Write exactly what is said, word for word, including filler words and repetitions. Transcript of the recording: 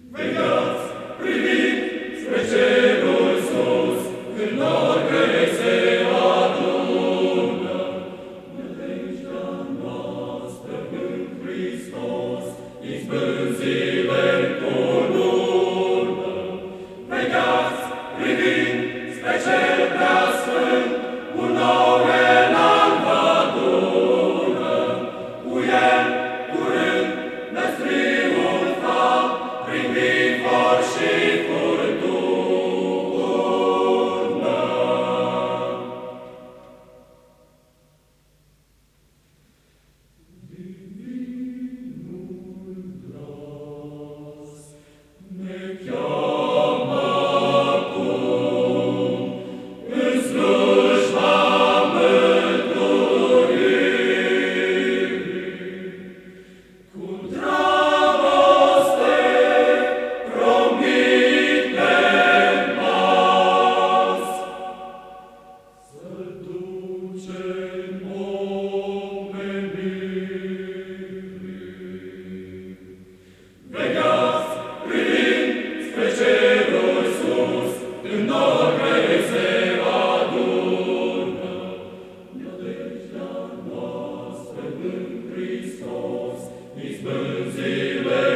Vegheați, privind spre cerul sus, când nori grei se adună. Nădejdea noastră în Hristos, izbând zile cunună. Vegheați, privind spre cel preasfânt, un nou elan vă adună. Cu el, curând, veți triumfa prin vihor și furtună. Divinul glas ne cheamă acum în slujba mântuirii. Cu dragoste promitem azi să-L ducem omenirii. Vegheați, privind spre cerul sus, când nori grei se adună. Nădejdea noastră în Hristos, izbând zile